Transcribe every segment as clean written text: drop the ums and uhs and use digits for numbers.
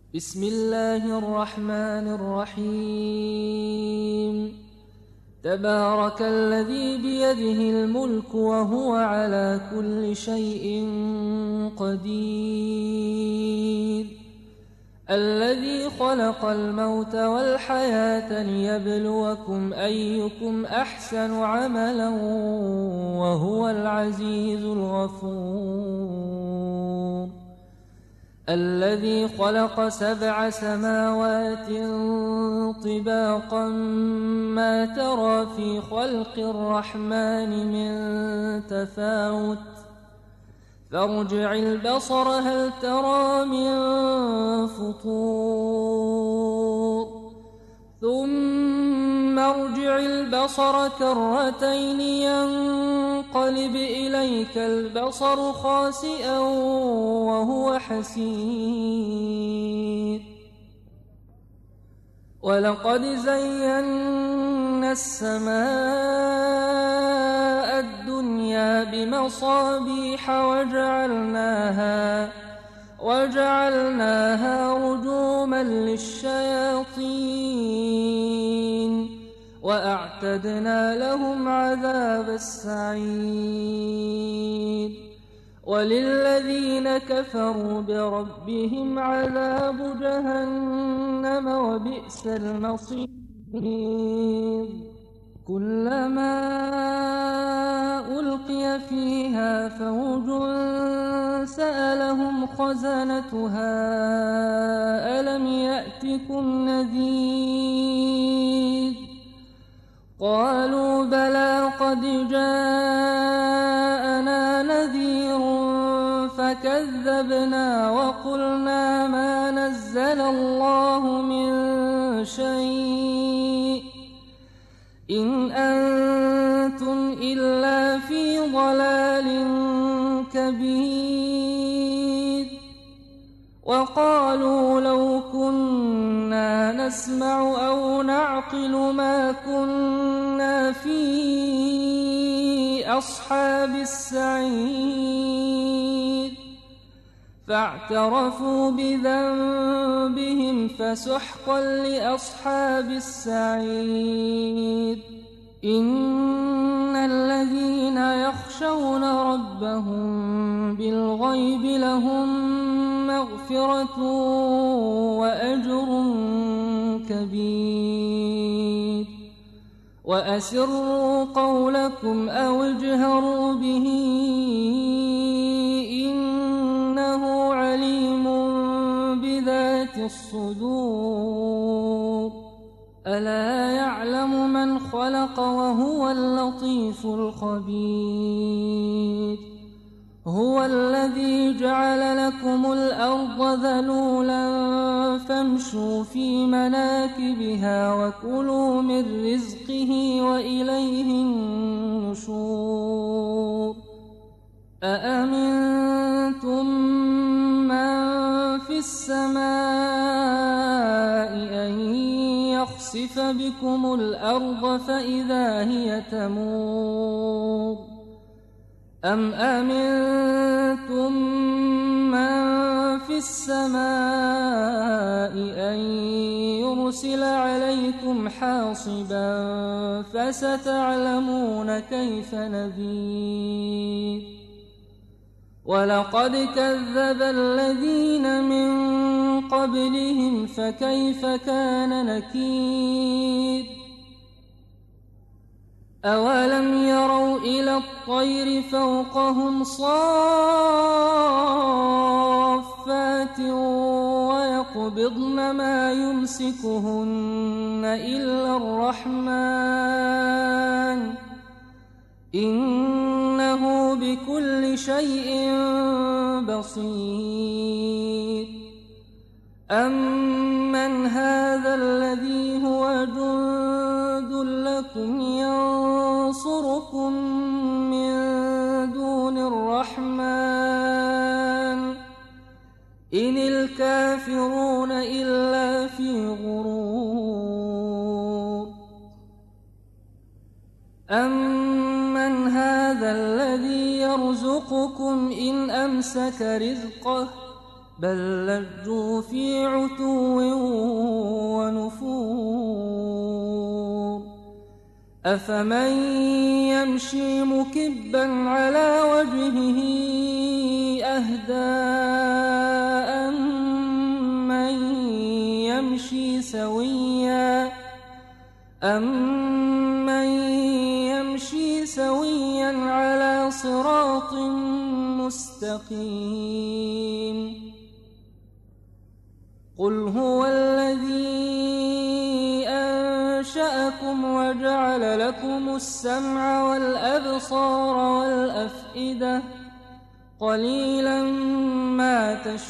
بسم الله الرحمن الرحيم. تبارك الذي بيده الملك وهو على كل شيء قدير، الذي خلق الموت والحياة ليبلوكم أيكم أحسن عملا وهو العزيز الغفور، الذي خلق 7 سماوات طباقا ما ترى في خلق الرحمن من تفاوت، فارجع البصر هل ترى من فطور، ثم ارجع البصر كرتين ينقلب إليك البصر خاسئا وهو حسير، ولقد زينا السماء الدنيا بمصابيح وجعلناها رجوما للشياطين وأعتدنا لهم عذاب السعير، وللذين كفروا بربهم عذاب جهنم وبئس المصير. كلما ألقي فيها فوج سألهم خزنتها ألم يأتكم نذير، قالوا بلى قد جاءنا نذير فكذبنا وقلنا ما نزل الله من شيء إن أنتم إلا في ضلال كبير، وقالوا لو كنا نسمع أو نعقل ما كنا في أصحاب السعير، فاعترفوا بذنبهم فسحقا لأصحاب السعير. إن الذين يخشون ربهم بالغيب لهم مغفرة وأجر كبير، وأسروا قولكم أو اجهروا به إنه عليم بذات الصدور، ألا يعلم من خلق وهو اللطيف الخبير. هو الذي جعل لكم الأرض ذلولا فامشوا في مناكبها وكلوا من رزقه وإليه النشور. أأمنتم من في السماء أن يخسف بكم الأرض فإذا هي تمور، أم أمنتم من في السماء أن يرسل عليكم حاصبا فستعلمون كيف نذير. ولقد كذب الذين من قبلهم فكيف كان نكير. أولم يروا إلى الطير فوقهم صافات ويقبضن ما يمسكهن إلا الرحمن إنه بكل شيء بصير. أمن هذا الذي هو جند لكم ينصركم من دون الرحمن إن الكافرون إلا في غرور. أمن هذا الذي يرزقكم إن أمسك رزقه بل لجوا في عتو ونفور أفمن يمشي مكبا على وجهه أهدى أمن يمشي سويا على صراط مستقيم قل هو الذي أنشأكم وجعل لكم السمع والأبصار والأفئدة قليلا ما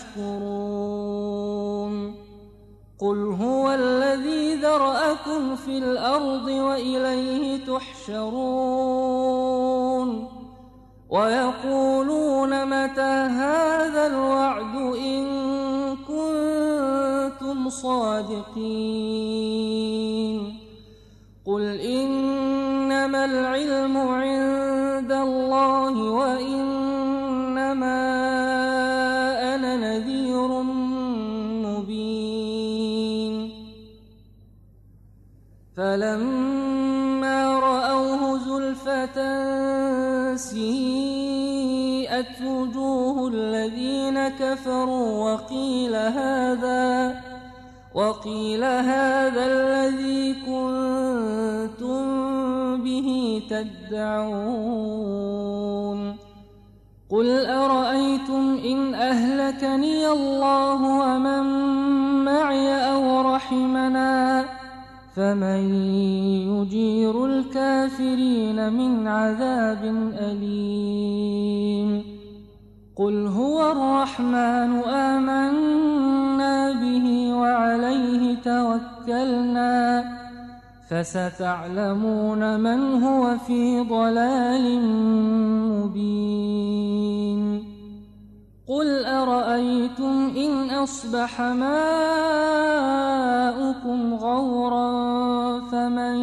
تشكرون قل هو الذي ذرأكم في الأرض وإليه تحشرون ويقولون متى هذا الوعد إن كنتم صادقين قل إنما العلم عند الله وإنما أنا نذير مبين فلما رأوه زلفة سيئت وجوه الذين كفروا وقيل هذا الذي كنتم به تدعون قل أرأيتم إن أهلكني الله ومن معي أو رحمنا فمن يجير الكافرين من عذاب أليم قل هو الرحمن آمنا به وعليه توكلنا فستعلمون من هو في ضلال مبين قل أرأيتم إن أصبح ماؤكم غورا فمن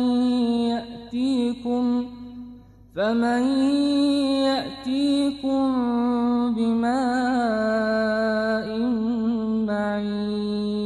يأتيكم بماء معين